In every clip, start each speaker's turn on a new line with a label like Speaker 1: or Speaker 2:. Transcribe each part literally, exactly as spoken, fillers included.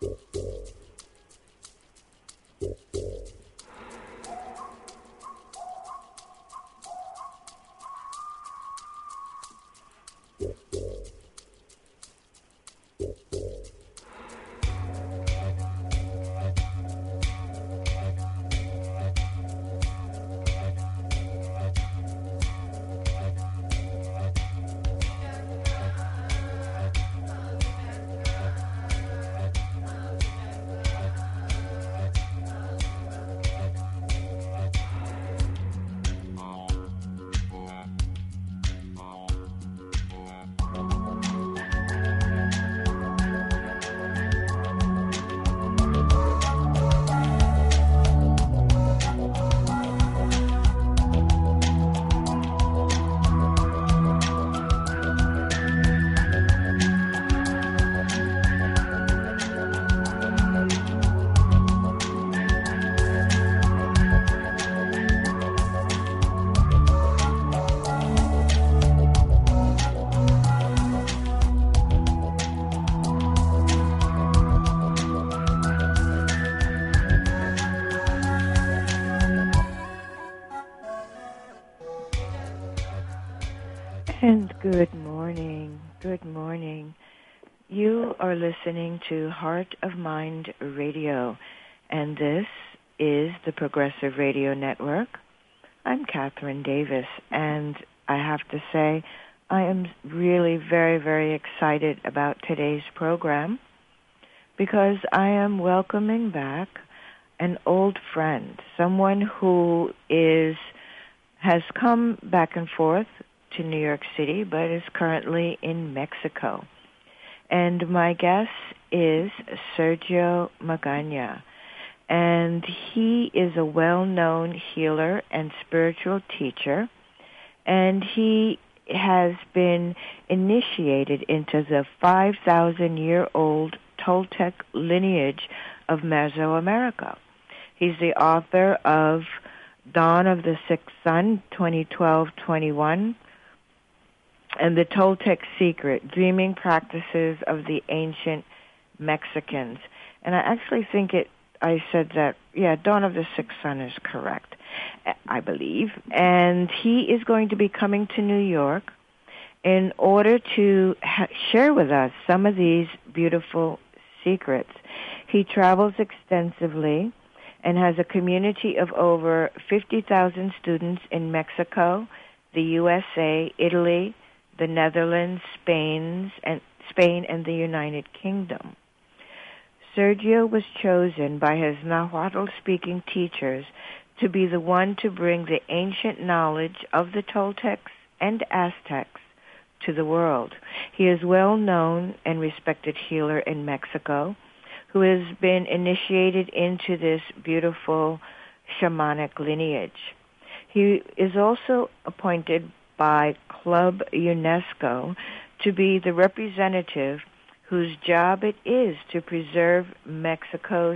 Speaker 1: And good morning, good morning. You are listening to Heart of Mind Radio, and this is the Progressive Radio Network. I'm Catherine Davis, and I have to say I am really very, very excited about today's program because I am welcoming back an old friend, someone who is has come back and forth to New York City, but is currently in Mexico. And my guest is Sergio Magaña, and he is a well-known healer and spiritual teacher, and he has been initiated into the five thousand year old Toltec lineage of Mesoamerica. He's the author of Dawn of the Sixth Sun, twenty twelve twenty-one, and The Toltec Secret, Dreaming Practices of the Ancient Mexicans. And I actually think it, I said that, yeah, Dawn of the Sixth Sun is correct, I believe. And he is going to be coming to New York in order to ha- share with us some of these beautiful secrets. He travels extensively and has a community of over fifty thousand students in Mexico, the U S A, Italy, the Netherlands, Spain, and Spain, and the United Kingdom. Sergio was chosen by his Nahuatl-speaking teachers to be the one to bring the ancient knowledge of the Toltecs and Aztecs to the world. He is well known and respected healer in Mexico who has been initiated into this beautiful shamanic lineage. He is also appointed by Club UNESCO to be the representative whose job it is to preserve Mexico's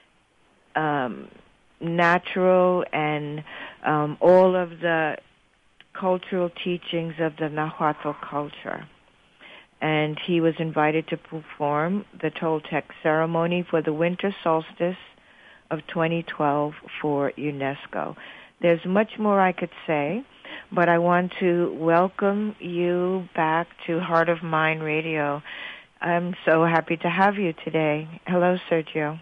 Speaker 1: um, natural and um, all of the cultural teachings of the Nahuatl culture. And he was invited to perform the Toltec ceremony for the winter solstice of twenty twelve for UNESCO. There's much more I could say, but I want to welcome you back to Heart of Mind Radio. I'm so happy to have you today. Hello, Sergio.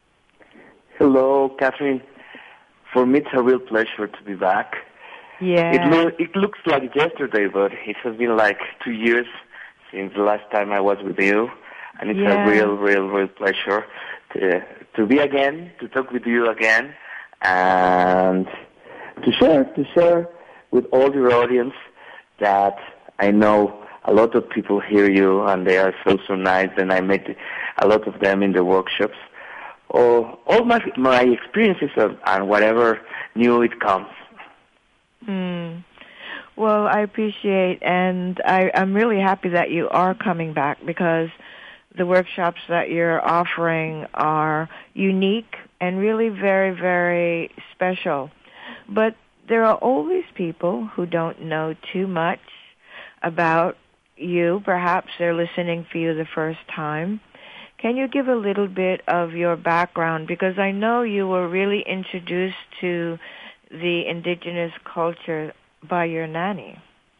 Speaker 2: Hello, Catherine. For me, it's a real pleasure to be back.
Speaker 1: Yeah.
Speaker 2: It, lo- it looks like yesterday, but it has been like two years since the last time I was with you, and it's
Speaker 1: yeah.
Speaker 2: a real, real, real pleasure to to be again, to talk with you again, and to share, to share with all your audience that I know a lot of people hear you, and they are so, so nice, and I met a lot of them in the workshops. Oh, all my my experiences of, and whatever new it comes.
Speaker 1: Mm. Well, I appreciate, and I, I'm really happy that you are coming back because the workshops that you're offering are unique and really very, very special. But there are always people who don't know too much about you. Perhaps they're listening for you the first time. Can you give a little bit of your background? Because I know you were really introduced to the indigenous culture by your nanny.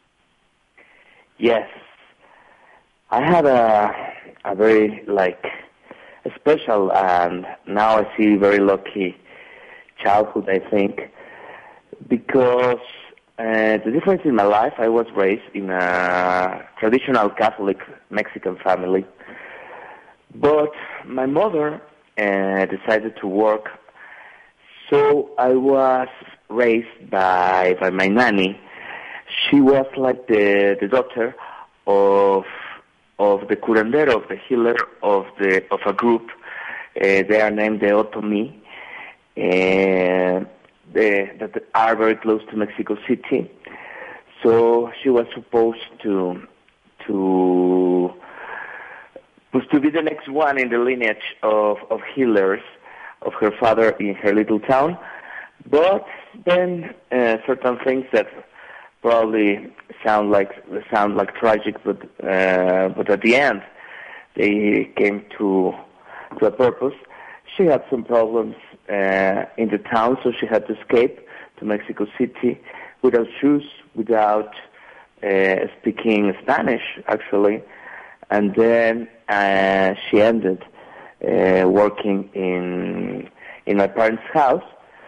Speaker 2: Yes. I had a, a very, like, a special and now I see very lucky childhood, I think, because uh, the difference in my life, I was raised in a traditional Catholic Mexican family, but my mother uh, decided to work, so I was raised by by my nanny. She was like the the daughter of of the curandero, of the healer of the of a group. Uh, they are named the Otomi, and they, that are very close to Mexico City. So she was supposed to to was to be the next one in the lineage of, of healers of her father in her little town. But then uh, certain things that probably sound like sound like tragic, but uh, but at the end they came to to a purpose. She had some problems uh, in the town, so she had to escape to Mexico City without shoes, without uh, speaking Spanish, actually. And then uh, she ended uh, working in in my parents' house,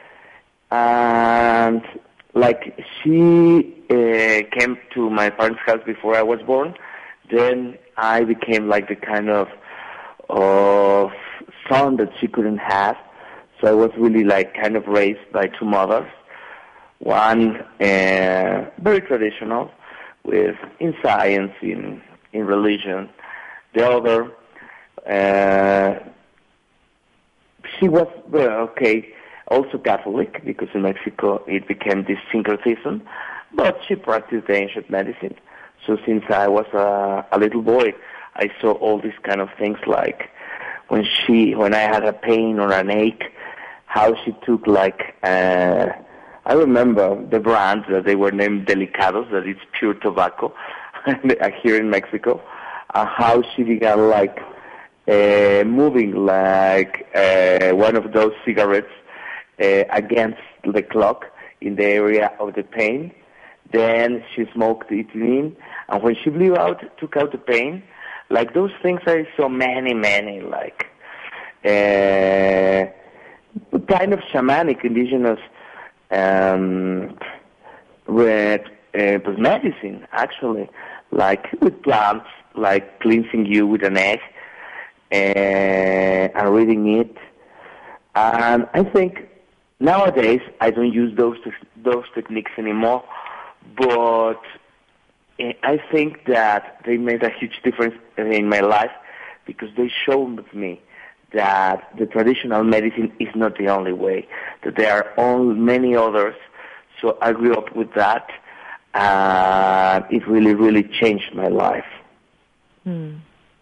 Speaker 2: and like she uh, came to my parents' house before I was born. Then I became like the kind of of son that she couldn't have. So I was really like kind of raised by two mothers. One uh, very traditional, with in science, in in religion. The other, uh, she was well, okay, also Catholic, because in Mexico it became this syncretism, but she practiced the ancient medicine. So since I was a, a little boy, I saw all these kind of things, like when she, when I had a pain or an ache, how she took like, uh, I remember the brands that they were named Delicados, that it's pure tobacco, here in Mexico, and how she began like uh, moving like uh, one of those cigarettes uh, against the clock in the area of the pain. Then she smoked it in, and when she blew out, took out the pain. Like those things, I saw many, many, like uh, kind of shamanic, indigenous um, with uh, with medicine, actually, like with plants, like cleansing you with an egg uh, and reading it. And I think nowadays I don't use those those techniques anymore, but I think that they made a huge difference in my life, because they showed me that the traditional medicine is not the only way, that there are all many others. So I grew up with that, and it really, really changed my life.
Speaker 1: Hmm.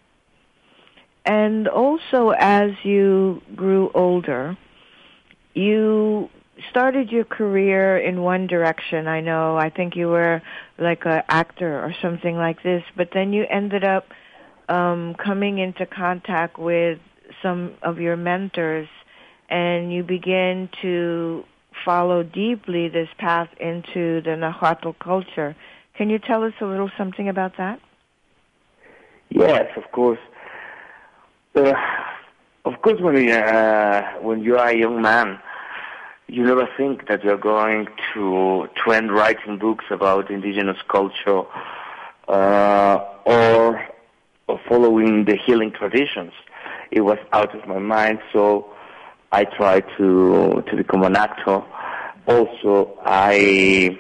Speaker 1: And also, as you grew older, you started your career in one direction. I know, I think you were like an actor or something like this, but then you ended up um, coming into contact with some of your mentors, and you began to follow deeply this path into the Nahuatl culture. Can you tell us a little something about that?
Speaker 2: Yes, of course. Uh, of course, when you, uh, when you are a young man, you never think that you're going to to end writing books about indigenous culture uh, or, or following the healing traditions. It was out of my mind, so I tried to to become an actor. Also, I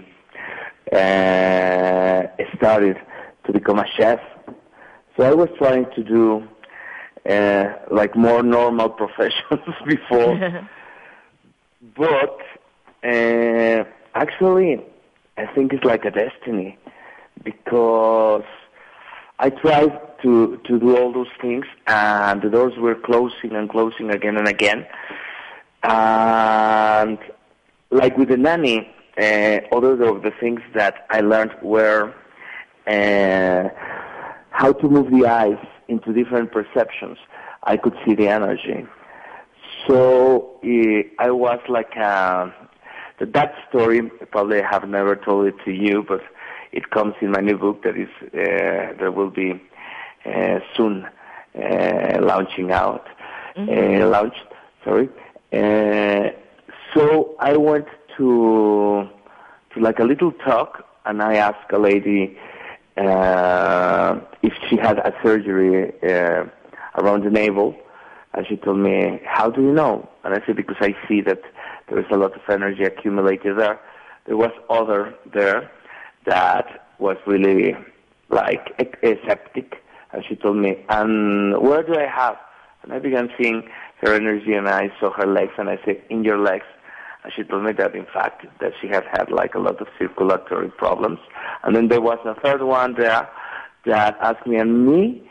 Speaker 2: uh, started to become a chef. So I was trying to do uh, like more normal professions before. But uh, actually, I think it's like a destiny, because I tried to, to do all those things, and the doors were closing and closing again and again. And like with the nanny, uh, other of the things that I learned were uh, how to move the eyes into different perceptions. I could see the energy. So uh, I was like, uh, that story, probably I have never told it to you, but it comes in my new book that is uh, that will be uh, soon uh, launching out, mm-hmm. uh, launched. Sorry. Uh, so I went to to like a little talk, and I asked a lady uh, if she had a surgery uh, around the navel, and she told me, "How do you know?" And I said, "Because I see that there is a lot of energy accumulated there." There was other there that was really like aseptic, and she told me, "And where do I have?" And I began seeing her energy, and I saw her legs, and I said, "In your legs." And she told me that, in fact, that she had had like a lot of circulatory problems. And then there was a third one there that asked me and me,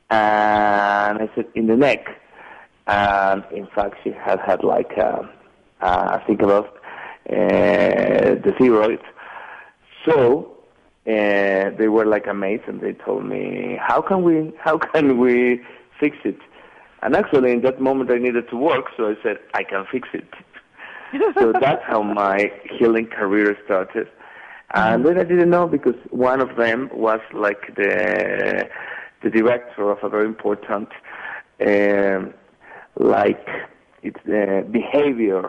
Speaker 2: and I said, "In the neck." And in fact, she had had like, uh, uh, I think about uh, the thyroid. So uh, they were like amazed, and they told me, "How can we, how can we fix it?" And actually, in that moment, I needed to work, so I said, "I can fix it." So that's how my healing career started. And then I didn't know, because one of them was like the the director of a very important um, like it's uh, behavior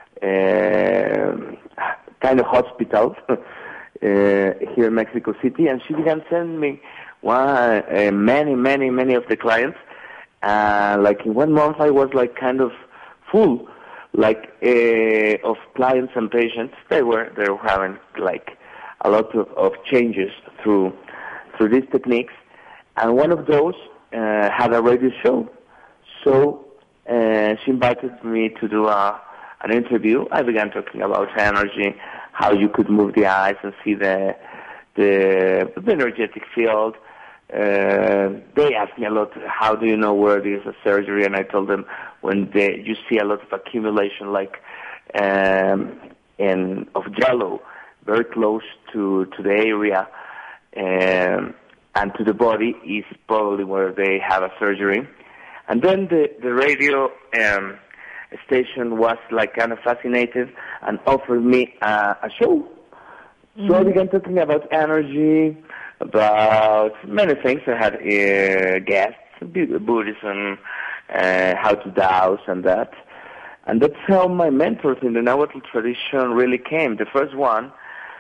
Speaker 2: uh, kind of hospital uh, here in Mexico City, and she began sending me one, uh, many, many, many of the clients. Uh, like in one month, I was like kind of full, like uh, of clients and patients. They were they were having like a lot of, of changes through through these techniques, and one of those uh, had a radio show. So uh, she invited me to do a, an interview. I began talking about energy, how you could move the eyes and see the the, the energetic field. Uh, they asked me a lot, how do you know where there is a surgery? And I told them, when they, you see a lot of accumulation, like um, in of jello, very close to, to the area um, and to the body, is probably where they have a surgery. And then the, the radio um, station was like kind of fascinated and offered me uh, a show. Mm-hmm. So I began talking about energy, about many things. I had uh, guests, Buddhism, uh, how to dowse and that. And that's how my mentors in the Nahuatl tradition really came. The first one,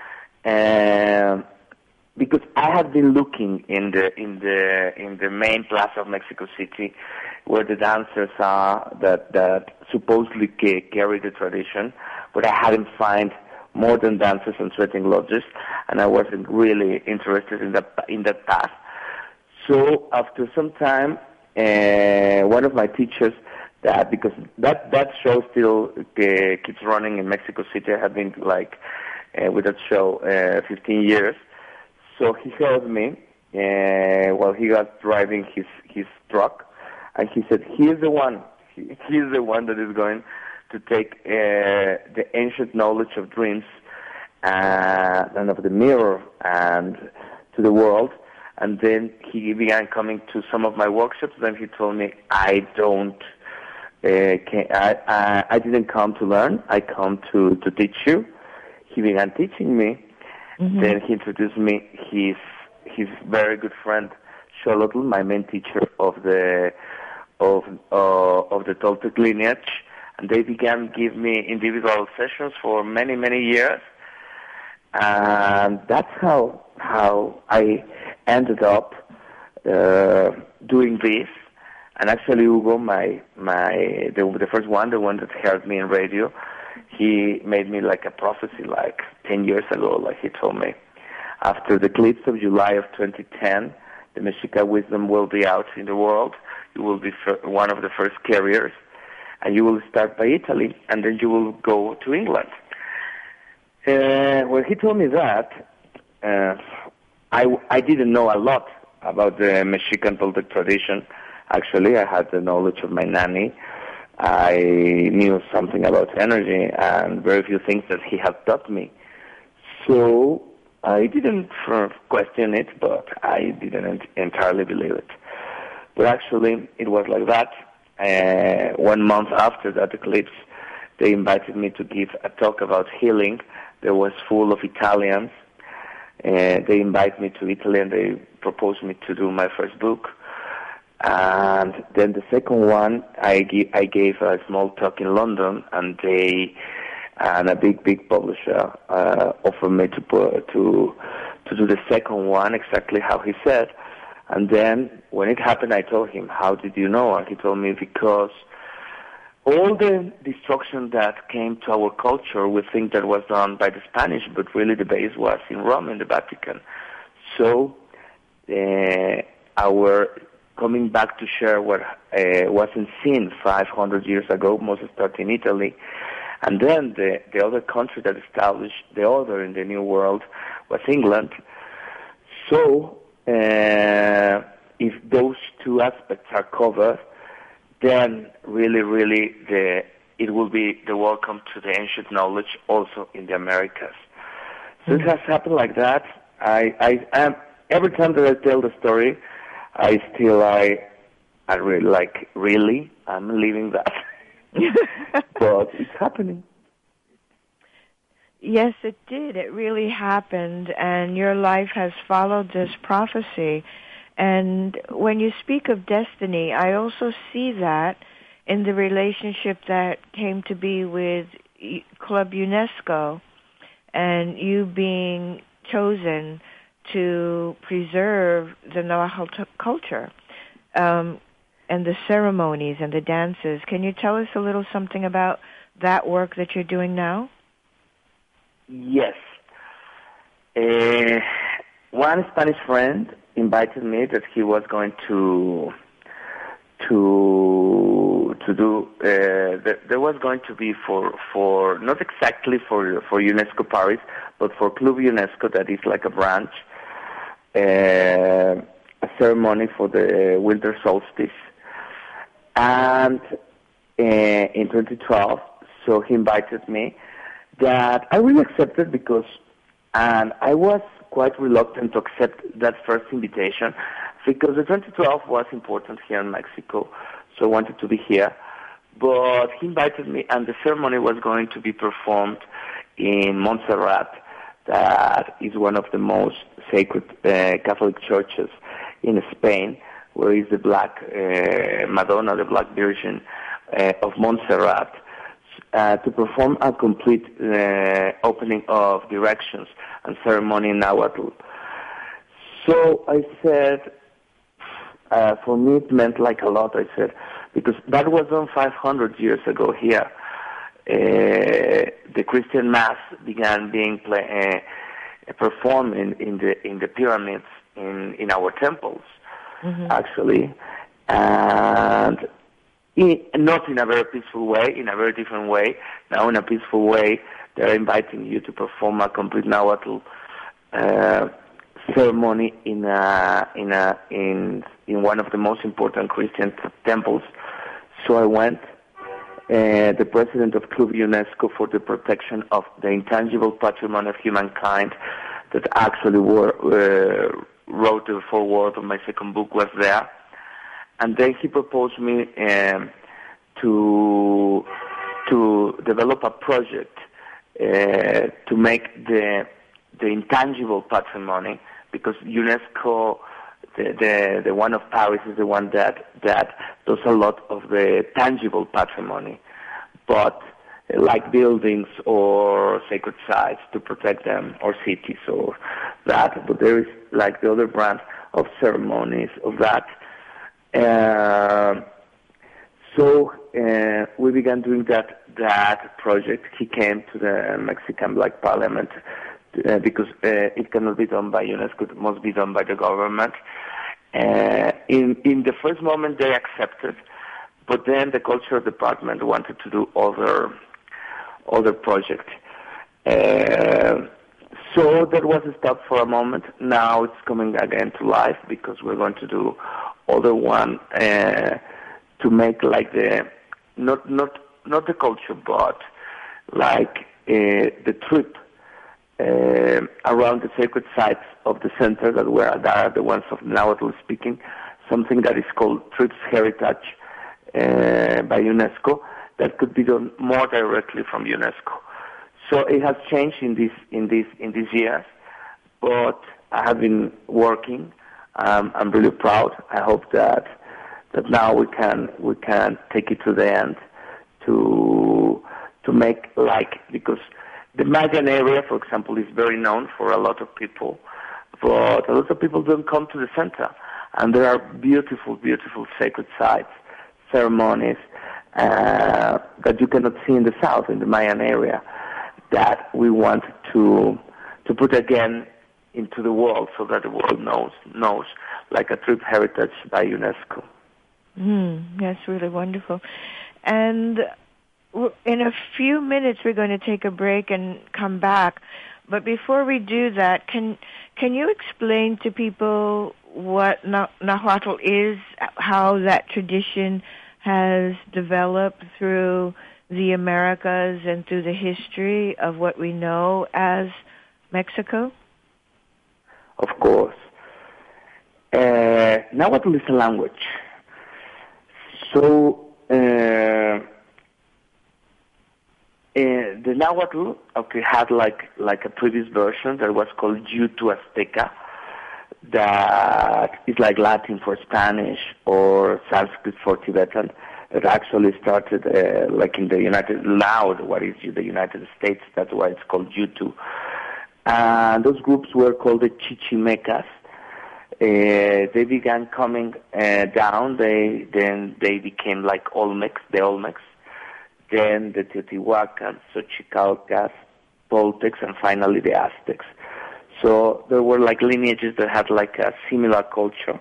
Speaker 2: uh, because I had been looking in the in the in the main plaza of Mexico City, where the dancers are that that supposedly carry the tradition, but I hadn't found more than dancers and sweating lodges, and I wasn't really interested in that in that path. So after some time, uh, one of my teachers, that because that that show still uh, keeps running in Mexico City. I have been like uh, with that show uh, fifteen years. So he helped me uh, while he was driving his his truck, and he said, "He's the one. He, he's the one that is going to take uh, the ancient knowledge of dreams uh, and of the mirror and to the world." And then he began coming to some of my workshops. Then he told me, "I don't, uh, can, I, I, I didn't come to learn. I come to, to teach you." He began teaching me. Mm-hmm. Then he introduced me his his very good friend Charlotte, my main teacher of the of uh, of the Toltec lineage. And they began give me individual sessions for many, many years. And that's how how I ended up uh, doing this. And actually, Hugo, my my the, the first one, the one that heard me in radio, he made me like a prophecy like ten years ago. Like he told me, after the eclipse of July of twenty ten, the Mexica wisdom will be out in the world. You will be fir- one of the first carriers. And you will start by Italy, and then you will go to England. Uh, when he told me that, uh, I, I didn't know a lot about the Mexican Toltec tradition. Actually, I had the knowledge of my nanny. I knew something about energy and very few things that he had taught me. So I didn't uh, question it, but I didn't entirely believe it. But actually, it was like that. uh, one month after that eclipse, they invited me to give a talk about healing. That was full of Italians. Uh, they invited me to Italy and they proposed me to do my first book. And then the second one, I, give, I gave a small talk in London, and they and a big, big publisher uh, offered me to put, to to do the second one exactly how he said. And then when it happened, I told him, "How did you know?" And he told me, because all the destruction that came to our culture, we think that was done by the Spanish, but really the base was in Rome, in the Vatican. So uh, our coming back to share what uh, wasn't seen five hundred years ago, most started in Italy, and then the, the other country that established the order in the New World was England. So uh, if those two aspects are covered, then really, really, the it will be the welcome to the ancient knowledge also in the Americas. So mm-hmm. It has happened like that. I, I am every time that I tell the story, I still, I, I really like, really, I'm living that. But it's happening.
Speaker 1: Yes, it did. It really happened, and your life has followed this prophecy. And when you speak of destiny, I also see that in the relationship that came to be with Club UNESCO and you being chosen to preserve the Nahuatl culture um, and the ceremonies and the dances. Can you tell us a little something about that work that you're doing now?
Speaker 2: Yes. Uh, one Spanish friend invited me that he was going to to to do. Uh, that there was going to be for for not exactly for for UNESCO Paris, but for Club UNESCO, that is like a branch. Uh, a ceremony for the winter solstice, and uh, in twenty twelve, so he invited me. That I really accepted because, and I was quite reluctant to accept that first invitation because the twenty twelve was important here in Mexico, so I wanted to be here. But he invited me, and the ceremony was going to be performed in Montserrat. That is one of the most sacred uh, Catholic churches in Spain, where is the Black uh, Madonna, the Black Virgin uh, of Montserrat, uh, to perform a complete uh, opening of directions and ceremony in Nahuatl. So I said, uh, for me it meant like a lot, I said, because that was done five hundred years ago here. Uh, the Christian Mass began being play, uh, performed in, in the in the pyramids in, in our temples, mm-hmm. actually, and in, not in a very peaceful way, in a very different way. Now, in a peaceful way, they're inviting you to perform a complete Nahuatl uh, ceremony in a in a in in one of the most important Christian t- temples. So I went. Uh, the president of Club UNESCO for the protection of the intangible patrimony of humankind that actually were, uh, wrote the foreword of my second book was there. And then he proposed me um, to to develop a project uh, to make the the intangible patrimony, because UNESCO, the, the the one of Paris is the one that that does a lot of the tangible patrimony, but uh, like buildings or sacred sites to protect them, or cities or that. But there is like the other brand of ceremonies of that. Uh, so uh, we began doing that that project. He came to the Mexican Black Parliament uh, because uh, it cannot be done by UNESCO; it must be done by the government. Uh, in in the first moment, they accepted, but then the cultural department wanted to do other other projects. Uh, so that was stopped for a moment. Now it's coming again to life because we're going to do other one uh, to make like the not not not the culture, but like uh, the trip uh, around the sacred sites of the center that were that are the ones of Nahuatl speaking, something that is called Trips Heritage uh, by UNESCO that could be done more directly from UNESCO. So it has changed in this in this in these years, but I have been working. Um, I'm really proud. I hope that that now we can we can take it to the end to to make like because the Mayan area, for example, is very known for a lot of people, but a lot of people don't come to the center, and there are beautiful, beautiful sacred sites, ceremonies uh, that you cannot see in the south, in the Mayan area, that we want to to put again into the world so that the world knows knows like a true heritage by UNESCO.
Speaker 1: Mm, that's really wonderful. And in a few minutes we're going to take a break and come back. But before we do that, can can you explain to people what Nahuatl is, how that tradition has developed through the Americas and through the history of what we know as Mexico?
Speaker 2: Of course. Uh, Nahuatl is a language. So, uh, uh, the Nahuatl, okay, had like like a previous version that was called Yutu Azteca, that is like Latin for Spanish or Sanskrit for Tibetan. It actually started uh, like in the United, now what is the United States, that's why it's called Yutu. And those groups were called the Chichimecas. Uh, they began coming uh, down. They then they became like Olmecs, the Olmecs. Then the Teotihuacans, Xochicalcas, Toltecs, and finally the Aztecs. So there were like lineages that had like a similar culture,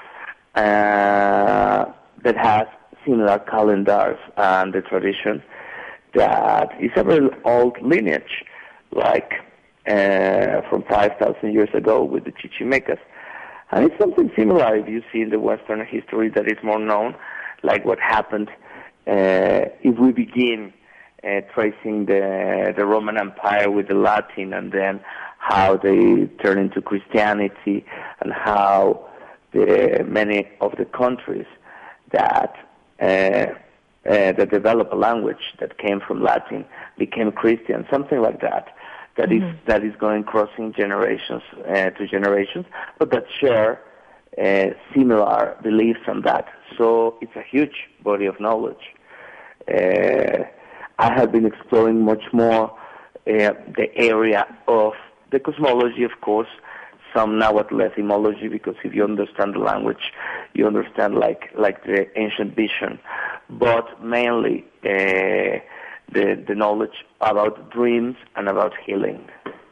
Speaker 2: uh, that has similar calendars and the tradition that is a very old lineage, like uh, from five thousand years ago with the Chichimecas. And it's something similar if you see in the Western history that is more known, like what happened uh, if we begin uh, tracing the, the Roman Empire with the Latin, and then how they turn into Christianity, and how the, many of the countries that uh, uh, that develop a language that came from Latin became Christian, something like that. That mm-hmm. is that is going crossing generations uh, to generations, but that share uh, similar beliefs on that. So it's a huge body of knowledge. Uh, I have been exploring much more uh, the area of the cosmology, of course, some Nahuatl etymology, because if you understand the language, you understand like like the ancient vision, but mainly uh, the the knowledge about dreams and about healing.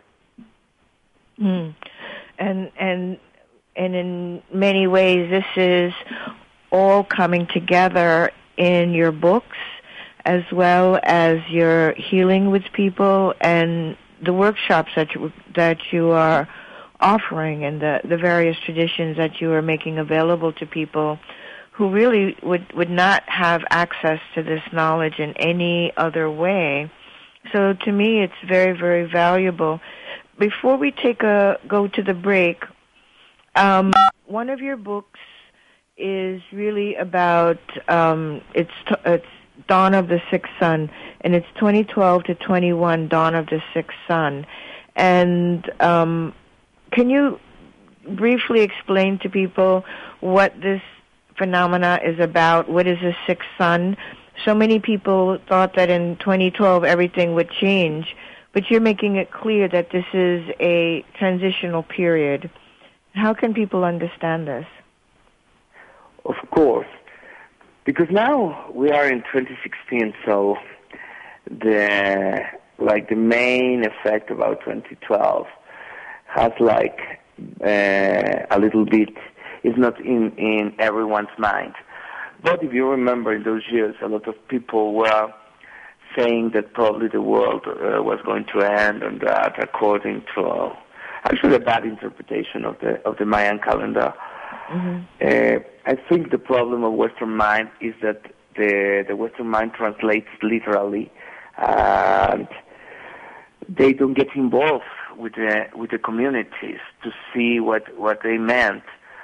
Speaker 1: Mm. And and and in many ways, this is all coming together in your books, as well as your healing with people and the workshops that you, that you are offering, and the, the various traditions that you are making available to people who really would, would not have access to this knowledge in any other way. So to me, it's very, very valuable. Before we take a go to the break, um, one of your books is really about um, it's it's Dawn of the Sixth Sun, and it's twenty twelve to twenty-one, Dawn of the Sixth Sun. And um, can you briefly explain to people what this phenomena is about? What is the sixth sun? So many people thought that in twenty twelve everything would change, but you're making it clear that this is a transitional period. How can people understand this?
Speaker 2: Of course, because now we are in twenty sixteen, so the like the main effect about twenty twelve has like uh, a little bit is not in, in everyone's mind. But if you remember in those years, a lot of people were saying that probably the world uh, was going to end, and that according to uh, actually a bad interpretation of the of the Mayan calendar. Mm-hmm. Uh, I think the problem of Western mind is that the the Western mind translates literally, and they don't get involved with the with the communities to see what what they meant.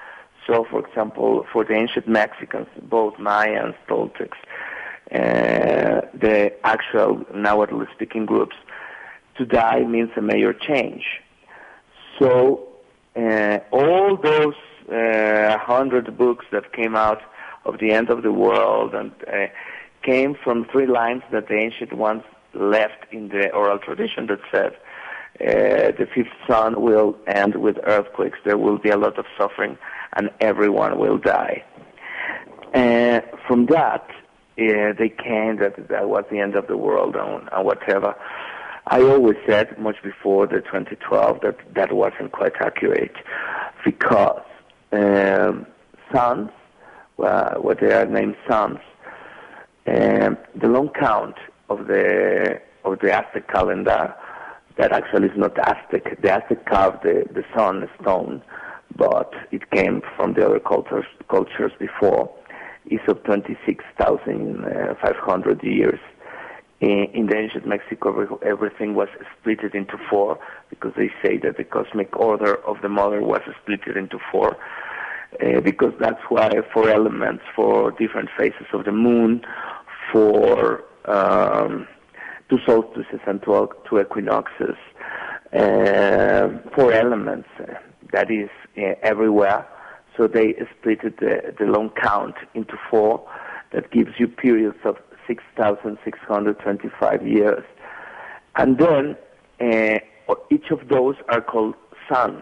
Speaker 2: So, for example, for the ancient Mexicans, both Mayans, Toltecs, uh, the actual Nahuatl-speaking groups, to die means a major change. So uh, all those uh, hundred books that came out of the end of the world and uh, came from three lines that the ancient ones left in the oral tradition that said, uh, the fifth sun will end with earthquakes, there will be a lot of suffering, and everyone will die. And from that, uh, they came that that was the end of the world and, and whatever. I always said, much before the twenty twelve, that that wasn't quite accurate, because um, suns, uh, what they are named suns, um, the long count of the of the Aztec calendar, that actually is not Aztec. The Aztec carved the, the sun stone, but it came from the other cultures cultures before, is of twenty-six thousand five hundred years. In the ancient Mexico, everything was split into four, because they say that the cosmic order of the mother was split into four, uh, because that's why four elements for different phases of the moon, for um, two solstices and two, two equinoxes, uh, four elements, uh, that is uh, everywhere. So they split the, the long count into four. That gives you periods of six thousand six hundred twenty-five years. And then uh, each of those are called suns.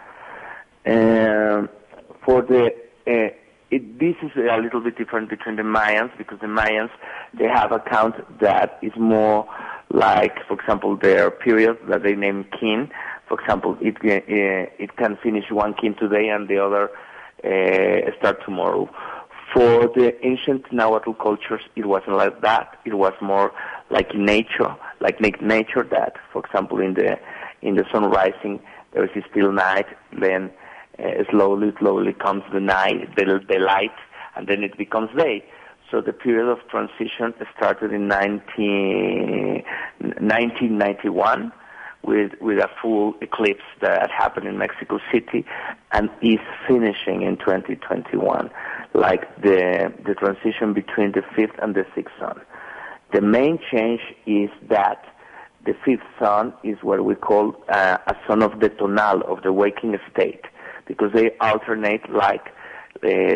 Speaker 2: Uh, for the uh, it, this is a little bit different between the Mayans, because the Mayans, they have a count that is more like, for example, their periods that they name kin. For example, it uh, it can finish one kin today and the other uh, start tomorrow. For the ancient Nahuatl cultures, it wasn't like that. It was more like nature, like nature that, for example, in the in the sun rising, there is a still night, then uh, slowly, slowly comes the night, the, the light, and then it becomes day. So the period of transition started in nineteen ninety-one with with a full eclipse that happened in Mexico City, and is finishing in twenty twenty-one. Like the the transition between the fifth and the sixth sun. The main change is that the fifth sun is what we call uh, a sun of the tonal, of the waking state, because they alternate like uh,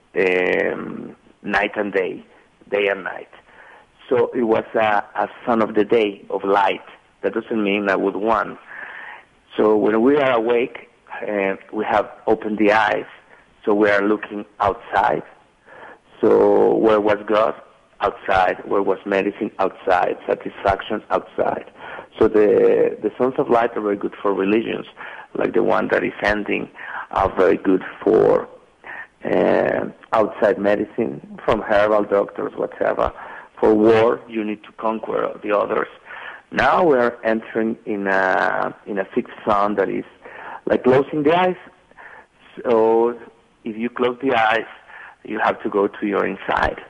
Speaker 2: um, night and day, day and night. So it was a, a sun of the day, of light. That doesn't mean I would want. So when we are awake, uh, we have opened the eyes. So we are looking outside. So where was God? Outside. Where was medicine? Outside. Satisfaction? Outside. So the the sons of light are very good for religions, like the one that is ending, are very good for uh, outside medicine, from herbal doctors, whatever. For war, you need to conquer the others. Now we're entering in a in a fixed sun that is like closing the eyes. So if you close the eyes, you have to go to your inside.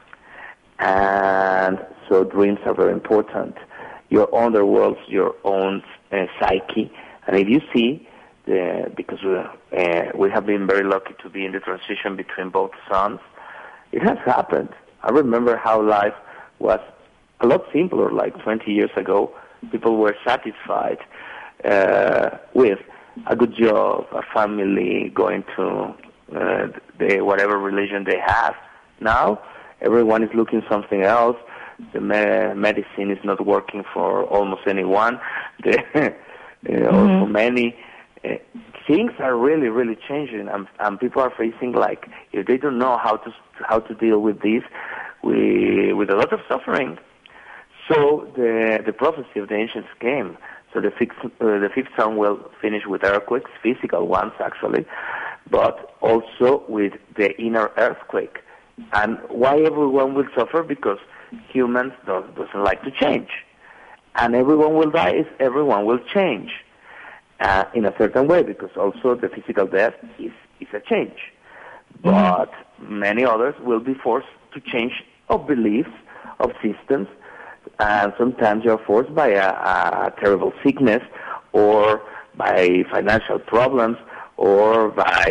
Speaker 2: And so dreams are very important. Your underworlds, your own uh, psyche. And if you see, the, because we, uh, we have been very lucky to be in the transition between both suns, it has happened. I remember how life was a lot simpler, like twenty years ago. People were satisfied uh, with a good job, a family, going to uh, the, whatever religion they have. Now, everyone is looking something else. The me- medicine is not working for almost anyone. The, you know, mm-hmm. For many, uh, things are really, really changing, and, and people are facing, like, if they don't know how to how to deal with this, we, with a lot of suffering. So the the prophecy of the ancients came. So the fifth, uh, the fifth sun will finish with earthquakes, physical ones actually, but also with the inner earthquake. And why everyone will suffer? Because humans don't, doesn't like to change. And everyone will die is everyone will change uh, in a certain way, because also the physical death is, is a change. But mm-hmm. many others will be forced to change of beliefs, of systems, and sometimes you're forced by a, a terrible sickness, or by financial problems, or by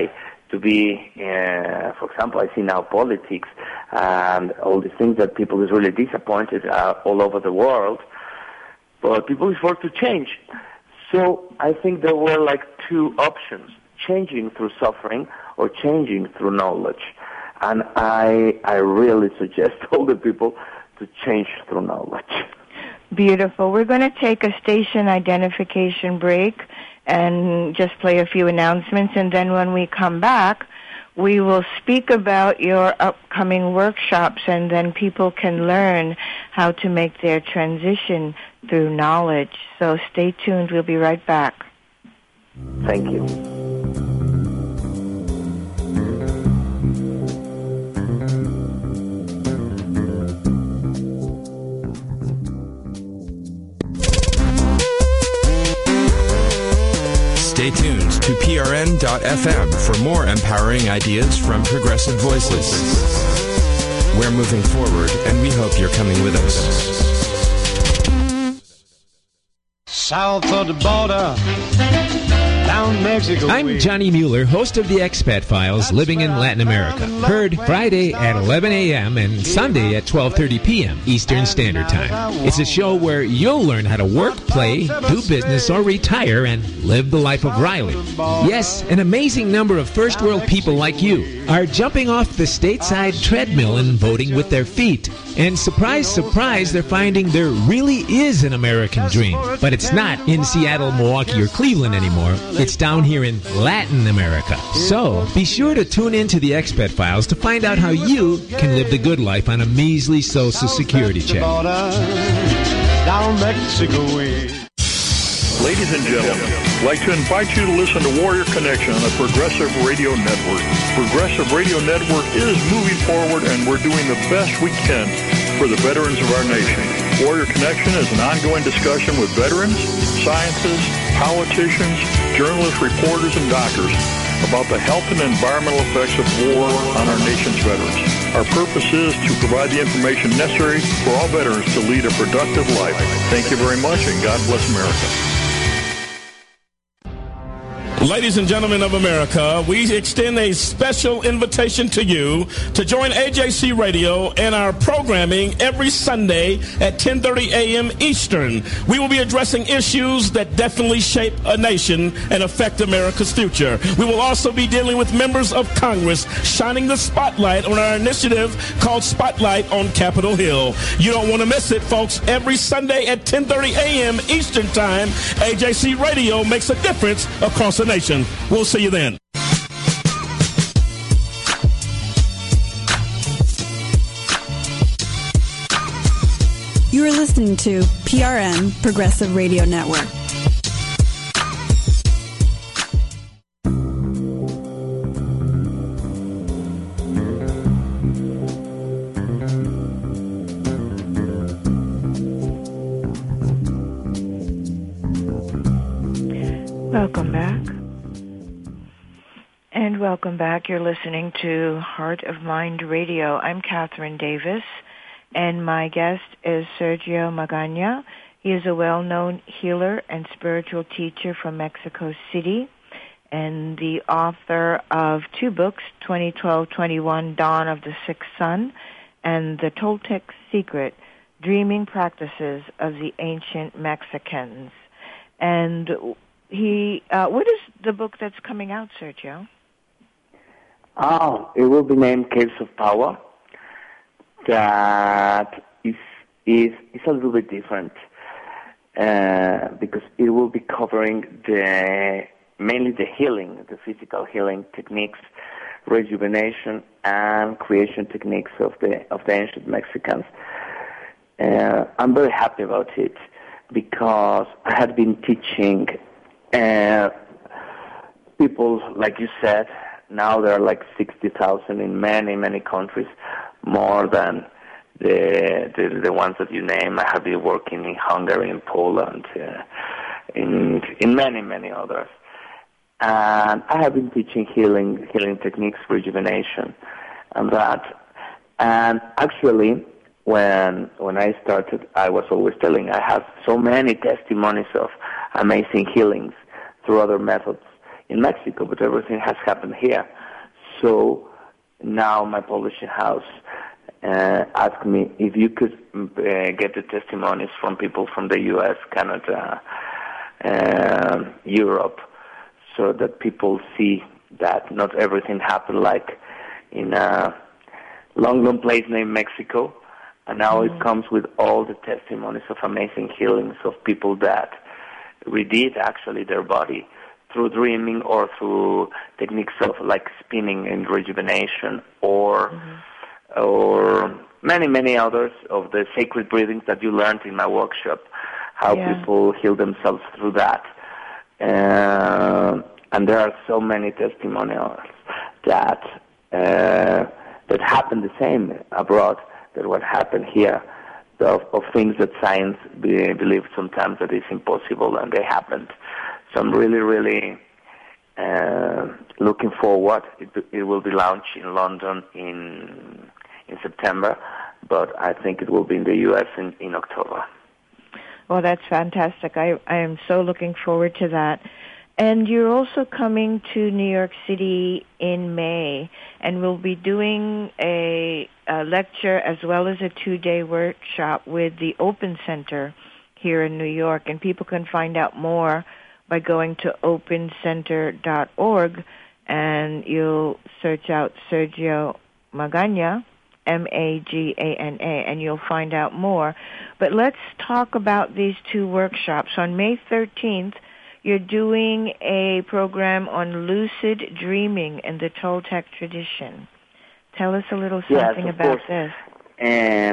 Speaker 2: to be, uh, for example, I see now politics and all these things that people is really disappointed uh, all over the world, but people is for to change. So I think there were like two options, changing through suffering or changing through knowledge. And I I really suggest all the people to change through knowledge.
Speaker 1: Beautiful. We're going to take a station identification break and just play a few announcements, and then when we come back, we will speak about your upcoming workshops, and then people can learn how to make their transition through knowledge. So stay tuned. We'll be right back.
Speaker 2: Thank you.
Speaker 3: Stay tuned to P R N dot F M for more empowering ideas from Progressive Voices. We're moving forward, and we hope you're coming with us.
Speaker 4: South of the border, down Mexico.
Speaker 5: I'm Johnny Mueller, host of the Expat Files, living in Latin America. Heard Friday at eleven a.m. and Sunday at twelve thirty p.m. Eastern Standard Time. It's a show where you'll learn how to work, play, do business, or retire and live the life of Riley. Yes, an amazing number of first world people like you are jumping off the stateside treadmill and voting with their feet. And surprise, surprise, they're finding there really is an American dream. But it's not in Seattle, Milwaukee, or Cleveland anymore. It's down here in Latin America. So be sure to tune in to the Expat Files to find out how you can live the good life on a measly Social Security check.
Speaker 4: Down Mexico way.
Speaker 6: Ladies and gentlemen, I'd like to invite you to listen to Warrior Connection on the Progressive Radio Network. Progressive Radio Network is moving forward, and we're doing the best we can for the veterans of our nation. Warrior Connection is an ongoing discussion with veterans, scientists, politicians, journalists, reporters, and doctors about the health and environmental effects of war on our nation's veterans. Our purpose is to provide the information necessary for all veterans to lead a productive life. Thank you very much, and God bless America.
Speaker 7: Ladies and gentlemen of America, we extend a special invitation to you to join A J C Radio and our programming every Sunday at ten thirty a.m. Eastern. We will be addressing issues that definitely shape a nation and affect America's future. We will also be dealing with members of Congress, shining the spotlight on our initiative called Spotlight on Capitol Hill. You don't want to miss it, folks. Every Sunday at ten thirty a.m. Eastern Time, A J C Radio makes a difference across the nation. We'll see you then.
Speaker 8: You are listening to P R N, Progressive Radio Network.
Speaker 1: Welcome back. And welcome back. You're listening to Heart of Mind Radio. I'm Catherine Davis, and my guest is Sergio Magaña. He is a well-known healer and spiritual teacher from Mexico City, and the author of two books, twenty twelve twenty-one, Dawn of the Sixth Sun, and The Toltec Secret, Dreaming Practices of the Ancient Mexicans. And he, uh, what is the book that's coming out, Sergio?
Speaker 2: Oh, it will be named Caves of Power. That is is is a little bit different uh, because it will be covering the mainly the healing, the physical healing techniques, rejuvenation and creation techniques of the of the ancient Mexicans. Uh, I'm very happy about it because I had been teaching uh, people, like you said. Now there are like sixty thousand in many, many countries, more than the, the the ones that you name. I have been working in Hungary, in Poland, uh, in in many, many others. And I have been teaching healing healing techniques, rejuvenation, and that. And actually, when when I started, I was always telling I have so many testimonies of amazing healings through other methods in Mexico, but everything has happened here. So now my publishing house uh, asked me if you could uh, get the testimonies from people from the U S, Canada, uh, Europe, so that people see that not everything happened like in a long, long place named Mexico. And now mm-hmm. it comes with all the testimonies of amazing healings of people that redid actually their body through dreaming or through techniques of like spinning and rejuvenation or mm-hmm. or many, many others of the sacred breathings that you learned in my workshop, how yeah. people heal themselves through that. Uh, and there are so many testimonials that uh, that happen the same abroad that what happened here, of, of things that science be, believes sometimes that is impossible, and they happened. So I'm really, really uh, looking forward. It, it will be launched in London in in September, but I think it will be in the U S in, in October.
Speaker 1: Well, that's fantastic. I, I am so looking forward to that. And you're also coming to New York City in May, and we'll be doing a, a lecture as well as a two-day workshop with the Open Center here in New York. And people can find out more by going to open center dot org, and you'll search out Sergio Magana, M A G A N A, and you'll find out more. But let's talk about these two workshops. On May thirteenth, you're doing a program on lucid dreaming in the Toltec tradition. Tell us a little something
Speaker 2: yes,
Speaker 1: about
Speaker 2: course.
Speaker 1: this.
Speaker 2: Um,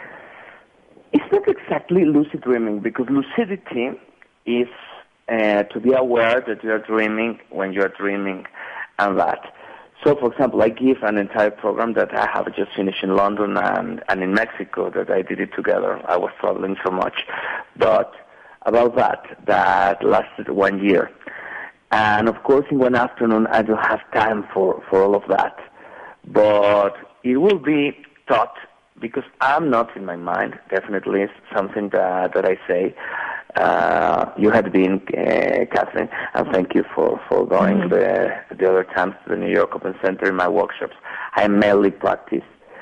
Speaker 2: it's not exactly lucid dreaming, because lucidity is uh, to be aware that you are dreaming when you are dreaming and that. So, for example, I give an entire program that I have just finished in London and, and in Mexico that I did it together. I was traveling so much. But about that, that lasted one year. And, of course, in one afternoon, I don't have time for, for all of that. But it will be taught, because I'm not in my mind, definitely is something that, that I say. Uh, you had been, uh, Catherine, and thank you for, for going mm-hmm. the, the other times to the New York Open Center in my workshops. I mainly practice,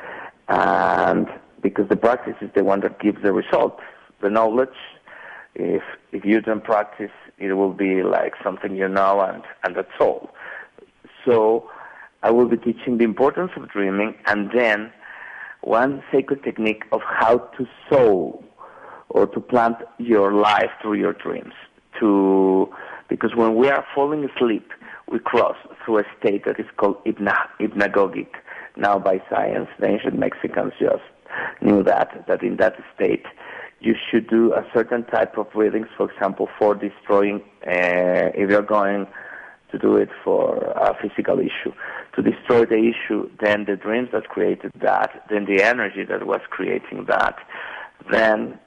Speaker 2: and because the practice is the one that gives the result. The knowledge, if if you don't practice, it will be like something you know, and, and that's all. So I will be teaching the importance of dreaming, and then one sacred technique of how to sow or to plant your life through your dreams. To because when we are falling asleep, we cross through a state that is called hypna- hypnagogic. Now by science, the ancient Mexicans just knew that, that in that state you should do a certain type of breathings, for example, for destroying, uh, if you're going to do it for a physical issue, to destroy the issue, then the dreams that created that, then the energy that was creating that, then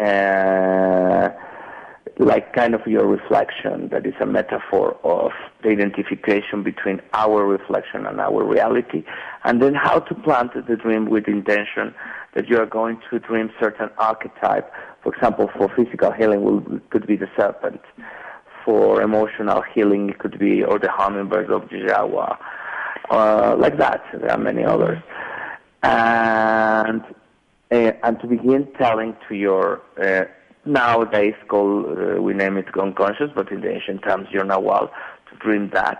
Speaker 2: uh, like kind of your reflection, that is a metaphor of the identification between our reflection and our reality, and then how to plant the dream with intention that you are going to dream certain archetype. For example, for physical healing, will, could be the serpent. For emotional healing, it could be, or the hummingbird of Jawa. Uh, like that, there are many others. And uh, and to begin telling to your, uh, nowadays called, uh, we name it unconscious, but in the ancient times, your Nawal, to dream that.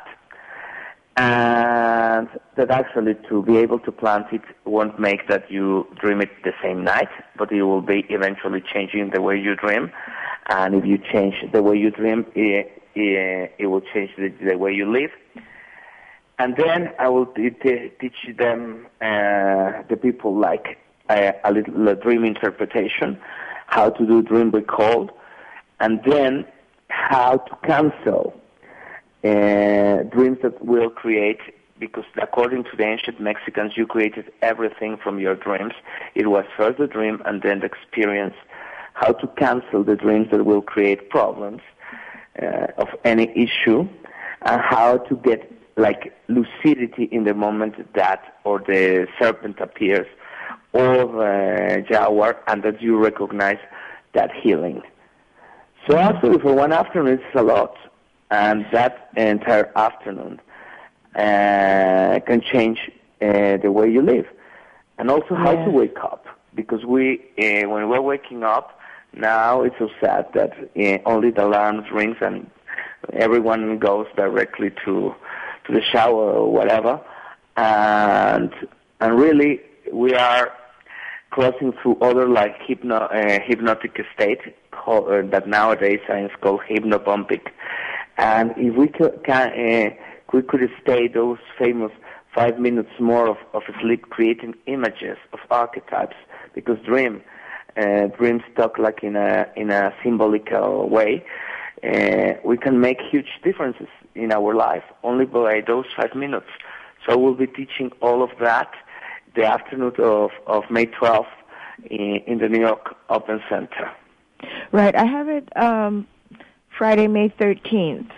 Speaker 2: And that actually to be able to plant it won't make that you dream it the same night, but it will be eventually changing the way you dream. And if you change the way you dream, it, it, it will change the, the way you live. And then I will t- t- teach them, uh, the people, like a, a little a dream interpretation, how to do dream recall, and then how to cancel uh, dreams that will create, because according to the ancient Mexicans, you created everything from your dreams. It was first the dream and then the experience. How to cancel the dreams that will create problems uh, of any issue, and how to get like lucidity in the moment that or the serpent appears, or the jaguar, and that you recognize that healing. So actually for one afternoon it's a lot, and that entire afternoon uh, can change uh, the way you live. And also how
Speaker 1: Yeah.
Speaker 2: to wake up. Because we, uh, when we're waking up, now it's so sad that uh, only the alarms rings and everyone goes directly to to the shower or whatever. And and really, we are crossing through other like hypno, uh, hypnotic state called, uh, that nowadays science calls hypnopompic. And if we could, can, uh, we could stay those famous five minutes more of, of sleep, creating images of archetypes, because dream, uh, dreams talk like in a in a symbolical way. Uh, we can make huge differences in our life only by those five minutes. So we'll be teaching all of that the afternoon of, of May twelfth in, in the New York Open Center.
Speaker 1: Right. I have it um, Friday, May thirteenth.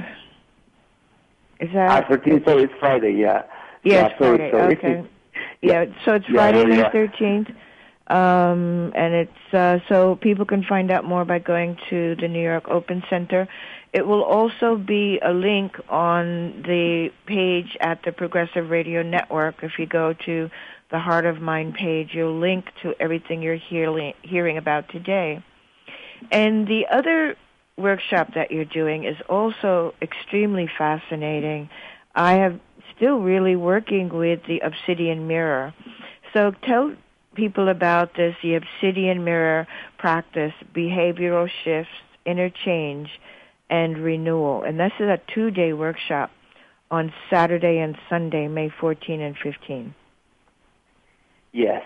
Speaker 1: Is that?
Speaker 2: Ah, thirteenth, so it's Friday, yeah.
Speaker 1: Yes,
Speaker 2: yeah, so,
Speaker 1: Friday.
Speaker 2: so
Speaker 1: Okay. Yeah. yeah, so it's
Speaker 2: yeah,
Speaker 1: Friday,
Speaker 2: yeah,
Speaker 1: May
Speaker 2: yeah.
Speaker 1: thirteenth. Um, and it's uh, so people can find out more by going to the New York Open Center. It will also be a link on the page at the Progressive Radio Network. If you go to the Heart of Mind page, you'll link to everything you're hearing, hearing about today. And the other workshop that you're doing is also extremely fascinating. I have still really working with the Obsidian Mirror. So tell people about this, the Obsidian Mirror practice, behavioral shifts, interchange, and renewal. And this is a two-day workshop on Saturday and Sunday, May fourteenth and fifteenth.
Speaker 2: Yes.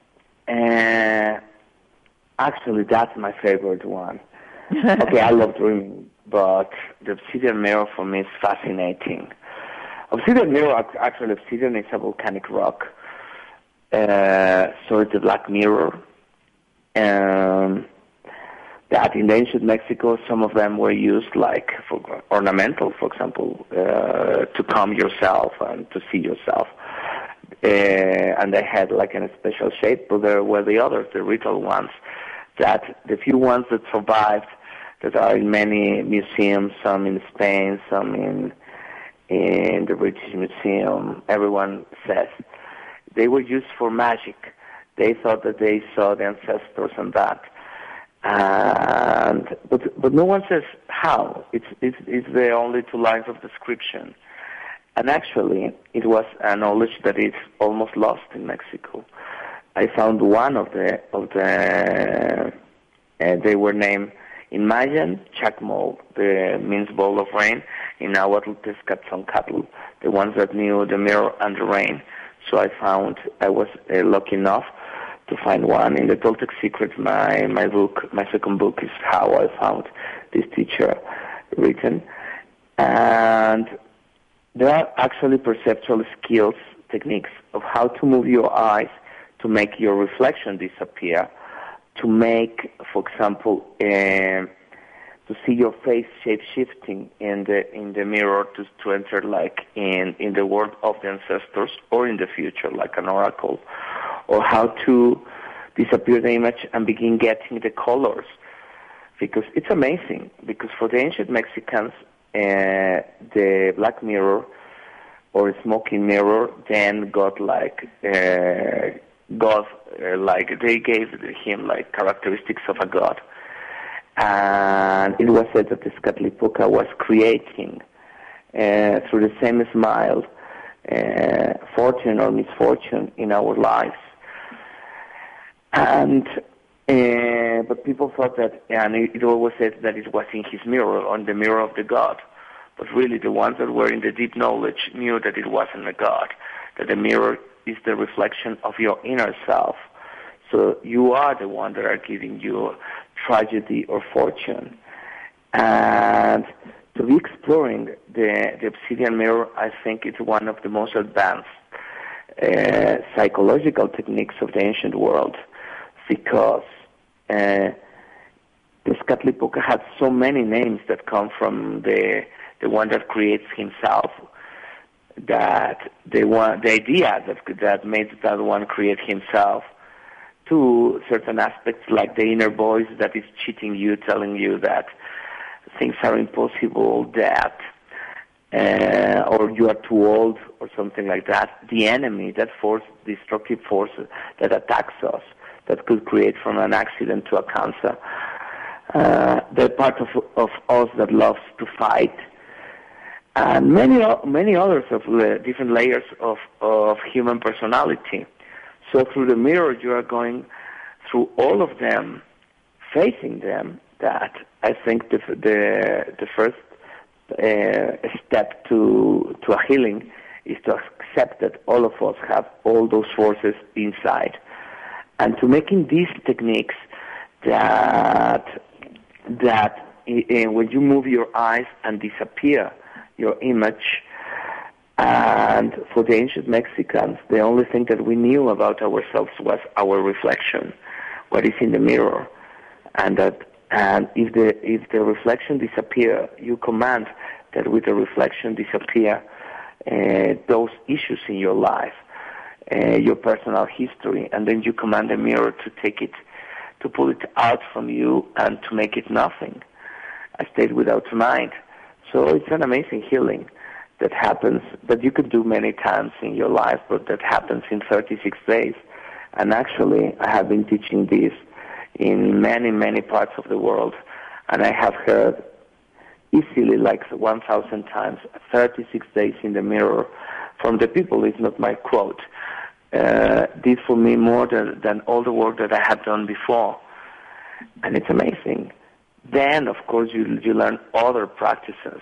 Speaker 2: Uh, actually, that's my favorite one. Okay, I love dreaming, but the Obsidian Mirror for me is fascinating. Obsidian Mirror, actually, Obsidian is a volcanic rock. Uh, so it's a black mirror. Um, that in the ancient Mexico, some of them were used like for ornamental, for example, uh, to calm yourself and to see yourself. Uh, and they had like a special shape, but there were the others, the ritual ones, that the few ones that survived, that are in many museums, some in Spain, some in in the British Museum, everyone says they were used for magic. They thought that they saw the ancestors and that. And but but no one says how. It's it's it's the only two lines of description. And actually, it was a knowledge that is almost lost in Mexico. I found one of the of the uh, they were named in Mayan Chacmol, the means bowl of rain. In Nahuatl, Tezcatzoncatl, the ones that knew the mirror and the rain. So I found I was uh, lucky enough to find one in the Toltec Secrets. My my book, my second book, is how I found this teacher written. And there are actually perceptual skills, techniques of how to move your eyes to make your reflection disappear, to make, for example, uh, to see your face shape shifting in the in the mirror, to to enter like in in the world of the ancestors or in the future, like an oracle, or how to disappear the image and begin getting the colors, because it's amazing. Because for the ancient Mexicans, uh, the black mirror or smoking mirror then got like uh, God, uh, like they gave him like characteristics of a god. And it was said that Tezcatlipoca was creating, uh, through the same smile, uh, fortune or misfortune in our lives. And uh, but people thought that, and it always said that it was in his mirror, on the mirror of the god. But really, the ones that were in the deep knowledge knew that it wasn't a god, that the mirror is the reflection of your inner self. So you are the one that are giving you tragedy or fortune. And to be exploring the, the Obsidian Mirror, I think it's one of the most advanced uh, psychological techniques of the ancient world, because uh, Tezcatlipoca had so many names that come from the the one that creates himself, that the one the idea that that made that one create himself, to certain aspects like the inner voice that is cheating you, telling you that things are impossible, that uh, or you are too old, or something like that. The enemy, that force, destructive force that attacks us, that could create from an accident to a cancer. Uh, the part of, of us that loves to fight, and many many others of the different layers of, of human personality. So through the mirror, you are going through all of them, facing them. That I think the the, the first uh, step to to a healing is to accept that all of us have all those forces inside, and to making these techniques that that uh, when you move your eyes and disappear your image. And for the ancient Mexicans, the only thing that we knew about ourselves was our reflection, what is in the mirror. And that, and if the if the reflection disappear, you command that with the reflection disappear uh, those issues in your life, uh, your personal history, and then you command the mirror to take it, to pull it out from you and to make it nothing, a state without mind. So it's an amazing healing that happens, that you could do many times in your life, but that happens in thirty-six days. And actually, I have been teaching this in many, many parts of the world, and I have heard easily like one thousand times, thirty-six days in the mirror from the people. It's not my quote. Uh, did for me more than, than all the work that I had done before. And it's amazing. Then, of course, you you learn other practices,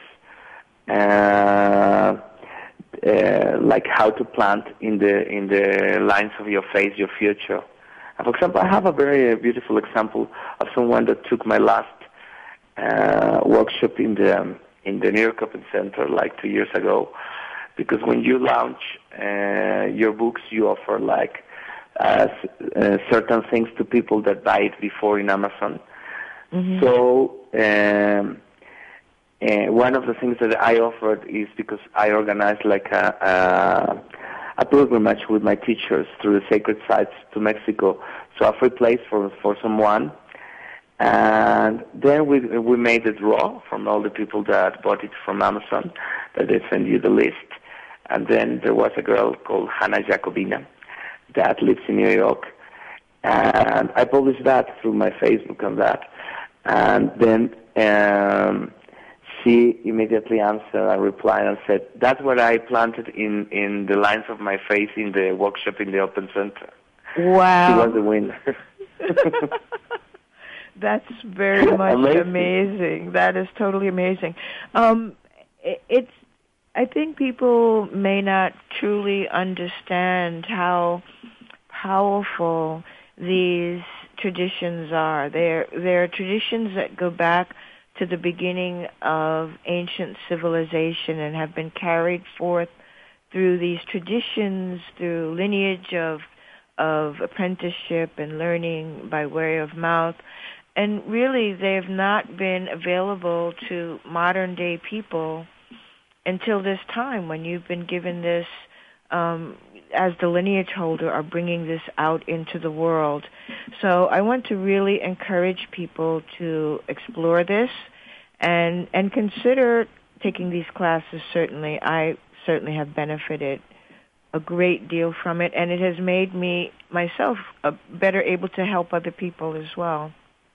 Speaker 2: uh, uh, like how to plant in the in the lines of your face your future. And for example, I have a very beautiful example of someone that took my last uh, workshop in the um, in the New York Open Center like two years ago. Because when you launch uh, your books, you offer like uh, uh, certain things to people that buy it before in Amazon. Mm-hmm. So um, uh, one of the things that I offered is because I organized like a, a, a pilgrimage with my teachers through the sacred sites to Mexico. So a free place for, for someone. And then we we made a draw from all the people that bought it from Amazon, that they send you the list. And then there was a girl called Hannah Jacobina that lives in New York. And I published that through my Facebook and that. And then um, she immediately answered and replied and said, that's what I planted in, in the lines of my face in the workshop in the Open Center.
Speaker 1: Wow.
Speaker 2: She was the winner.
Speaker 1: That's very much amazing. amazing. That is totally amazing. Um, it, it's, I think people may not truly understand how powerful these traditions are. They're, they're traditions that go back to the beginning of ancient civilization and have been carried forth through these traditions, through lineage of of apprenticeship and learning by way of mouth. And really, they have not been available to modern-day people until this time, when you've been given this, um, as the lineage holder, are bringing this out into the world. So I want to really encourage people to explore this and and consider taking these classes. Certainly, I certainly have benefited a great deal from it, and it has made me, myself, uh, better able to help other people as well.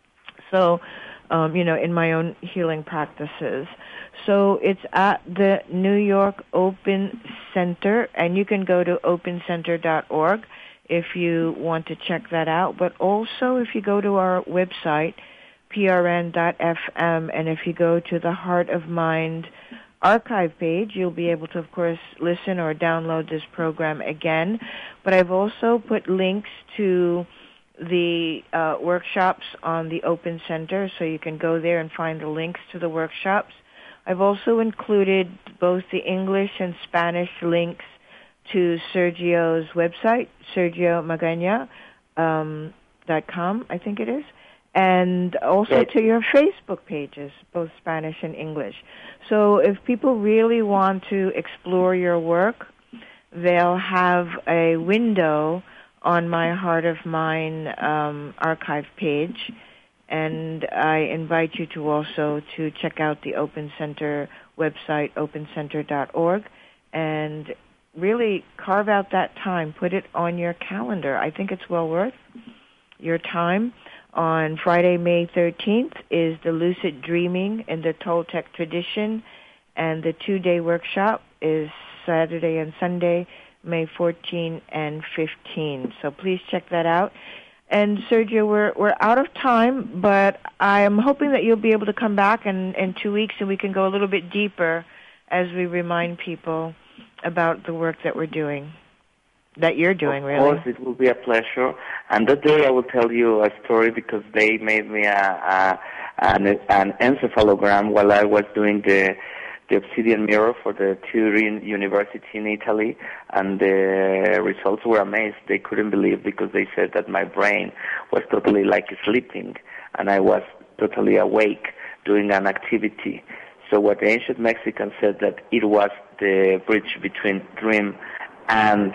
Speaker 1: So, um, you know, in my own healing practices. So it's at the New York Open Center, and you can go to open center dot org if you want to check that out. But also, if you go to our website, P R N dot F M, and if you go to the Heart of Mind archive page, you'll be able to, of course, listen or download this program again. But I've also put links to the uh, workshops on the Open Center, so you can go there and find the links to the workshops. I've also included both the English and Spanish links to Sergio's website, sergio magana dot com, um, I think it is, and also to your Facebook pages, both Spanish and English. So if people really want to explore your work, they'll have a window on my Heart of Mine um, archive page, and I invite you to also to check out the Open Center website, open center dot org, and really carve out that time. Put it on your calendar. I think it's well worth your time. On Friday, May thirteenth, is the Lucid Dreaming in the Toltec tradition, and the two-day workshop is Saturday and Sunday, May fourteenth and fifteenth. So please check that out. And Sergio, we're we're out of time, but I am hoping that you'll be able to come back in, in two weeks and we can go a little bit deeper as we remind people about the work that we're doing, that you're doing, really.
Speaker 2: Of course, it will be a pleasure. And that day I will tell you a story because they made me a, a an, an encephalogram while I was doing the the Obsidian Mirror for the Turin University in Italy, and the results were amazed. They couldn't believe because they said that my brain was totally like sleeping, and I was totally awake doing an activity. So what the ancient Mexicans said that it was the bridge between dream and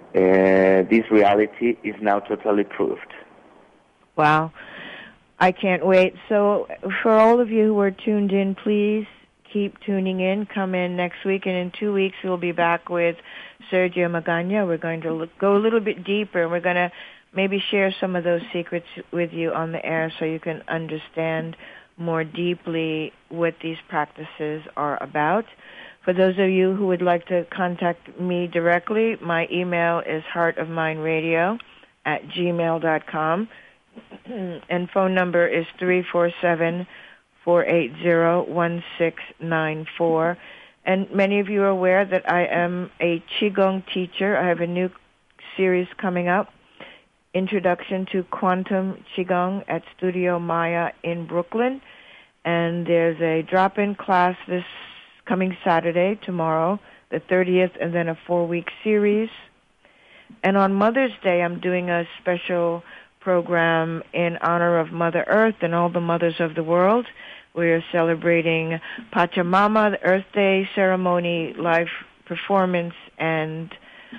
Speaker 2: uh, this reality is now totally proved.
Speaker 1: Wow. I can't wait. So for all of you who are tuned in, please keep tuning in. Come in next week, and in two weeks we'll be back with Sergio Magana. We're going to look, go a little bit deeper, and we're going to maybe share some of those secrets with you on the air so you can understand more deeply what these practices are about. For those of you who would like to contact me directly, my email is heartofmindradio at gmail dot com, and phone number is three four seven, four eight zero, one six nine four. And many of you are aware that I am a Qigong teacher. I have a new series coming up, Introduction to Quantum Qigong at Studio Maya in Brooklyn. And there's a drop-in class this coming Saturday, tomorrow, the thirtieth, and then a four-week series. And on Mother's Day, I'm doing a special program in honor of Mother Earth and all the mothers of the world. We are celebrating Pachamama, the Earth Day ceremony, live performance, and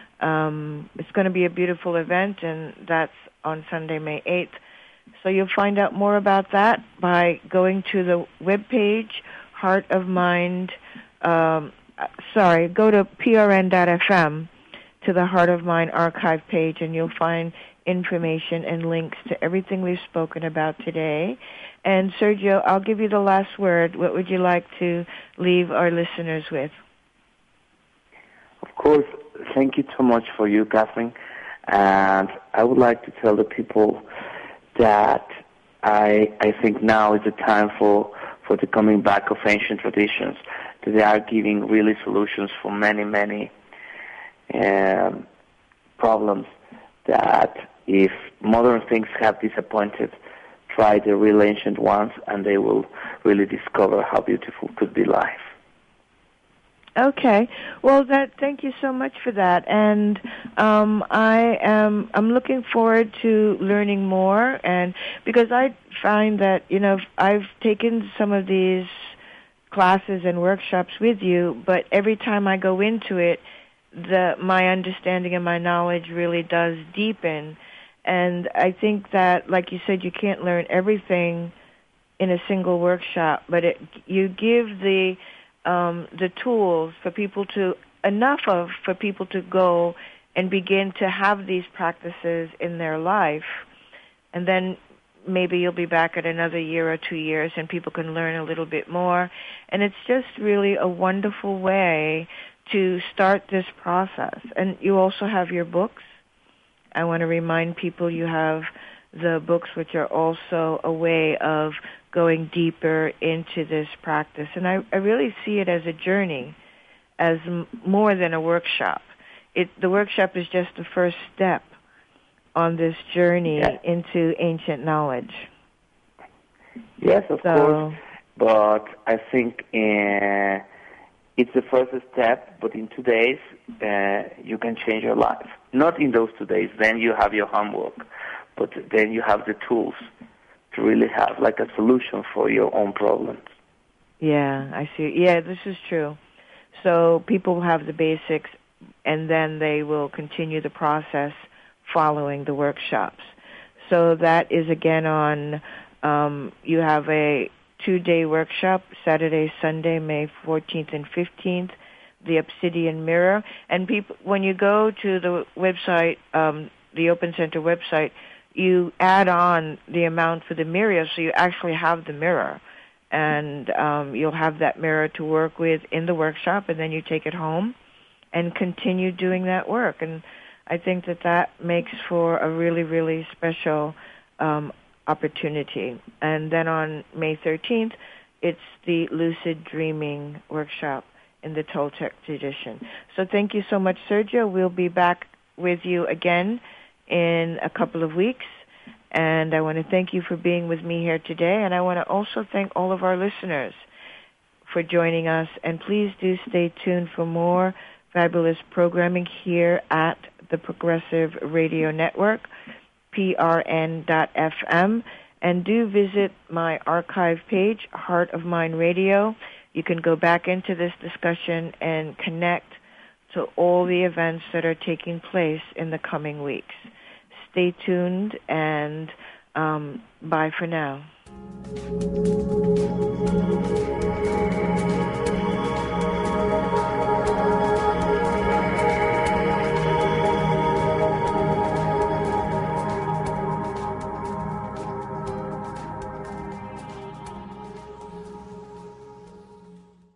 Speaker 1: um, it's going to be a beautiful event, and that's on Sunday, May eighth. So you'll find out more about that by going to the webpage, Heart of Mind, um, sorry, go to P R N dot F M to the Heart of Mind archive page, and you'll find information and links to everything we've spoken about today. And Sergio, I'll give you the last word. What would you like to leave our listeners with?
Speaker 2: Of course, thank you so much for you, Catherine. And I would like to tell the people that I I think now is the time for, for the coming back of ancient traditions, that they are giving really solutions for many, many um, problems that if modern things have disappointed, try the real ancient ones, and they will really discover how beautiful could be life.
Speaker 1: Okay. Well, that. Thank you so much for that, and um, I am. I'm looking forward to learning more, and because I find that you know I've taken some of these classes and workshops with you, but every time I go into it, the my understanding and my knowledge really does deepen. And I think that, like you said, you can't learn everything in a single workshop, but it, you give the um, the tools for people to, enough of, for people to go and begin to have these practices in their life. And then maybe you'll be back in another year or two years and people can learn a little bit more. And it's just really a wonderful way to start this process. And you also have your books. I want to remind people you have the books, which are also a way of going deeper into this practice. And I, I really see it as a journey, as m- more than a workshop. It, the workshop is just the first step on this journey yeah. into ancient knowledge.
Speaker 2: Yes, of
Speaker 1: so,
Speaker 2: course. But I think uh, it's the first step, but in two days, uh, you can change your life. Not in those two days, then you have your homework, but then you have the tools to really have like a solution for your own problems.
Speaker 1: Yeah, I see. Yeah, this is true. So people have the basics, and then they will continue the process following the workshops. So that is again on, um, you have a two-day workshop, Saturday, Sunday, May fourteenth and fifteenth, the Obsidian Mirror. And people, when you go to the website, um, the Open Center website, you add on the amount for the mirror, so you actually have the mirror. And um, you'll have that mirror to work with in the workshop, and then you take it home and continue doing that work. And I think that that makes for a really, really special um, opportunity. And then on May thirteenth, it's the Lucid Dreaming Workshop in the Toltec tradition. So thank you so much, Sergio. We'll be back with you again in a couple of weeks. And I want to thank you for being with me here today. And I want to also thank all of our listeners for joining us. And please do stay tuned for more fabulous programming here at the Progressive Radio Network, P R N dot F M. And do visit my archive page, Heart of Mind Radio. You can go back into this discussion and connect to all the events that are taking place in the coming weeks. Stay tuned, and um, bye for now.